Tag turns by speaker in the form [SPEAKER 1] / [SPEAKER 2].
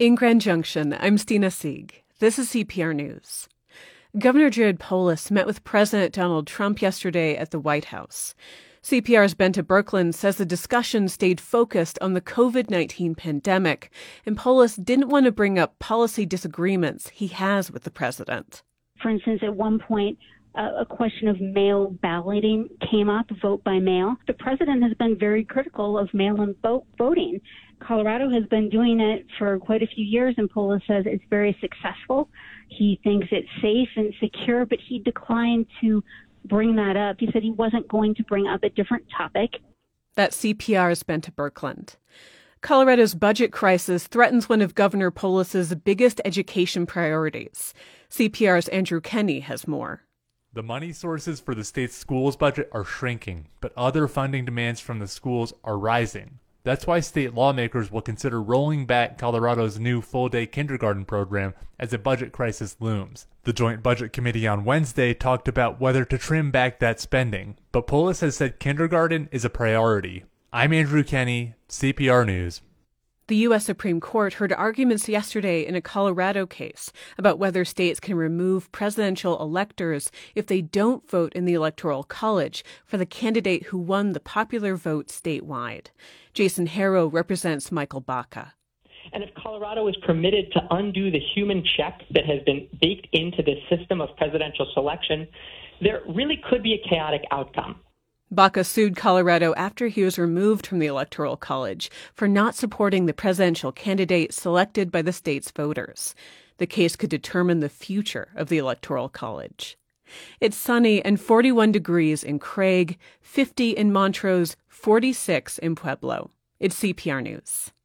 [SPEAKER 1] In Grand Junction, I'm Stina Sieg. This is CPR News. Governor Jared Polis met with President Donald Trump yesterday at the White House. CPR's Bente Birkeland says the discussion stayed focused on the COVID-19 pandemic, and Polis didn't want to bring up policy disagreements he has with the president.
[SPEAKER 2] For instance, at one point, a question of mail balloting came up, vote by mail. The president has been very critical of mail-in voting. Colorado has been doing it for quite a few years, and Polis says it's very successful. He thinks it's safe and secure, but he declined to bring that up. He said he wasn't going to bring up a different topic.
[SPEAKER 1] That's CPR's Bente Birkeland. Colorado's budget crisis threatens one of Governor Polis's biggest education priorities. CPR's Andrew Kenney has more.
[SPEAKER 3] The money sources for the state's schools budget are shrinking, but other funding demands from the schools are rising. That's why state lawmakers will consider rolling back Colorado's new full-day kindergarten program as a budget crisis looms. The Joint Budget Committee on Wednesday talked about whether to trim back that spending, but Polis has said kindergarten is a priority. I'm Andrew Kenney, CPR News.
[SPEAKER 1] The U.S. Supreme Court heard arguments yesterday in a Colorado case about whether states can remove presidential electors if they don't vote in the Electoral College for the candidate who won the popular vote statewide. Jason Harrow represents Michael Baca.
[SPEAKER 4] And if Colorado is permitted to undo the human check that has been baked into the system of presidential selection, there really could be a chaotic outcome.
[SPEAKER 1] Baca sued Colorado after he was removed from the Electoral College for not supporting the presidential candidate selected by the state's voters. The case could determine the future of the Electoral College. It's sunny and 41 degrees in Craig, 50 in Montrose, 46 in Pueblo. It's CPR News.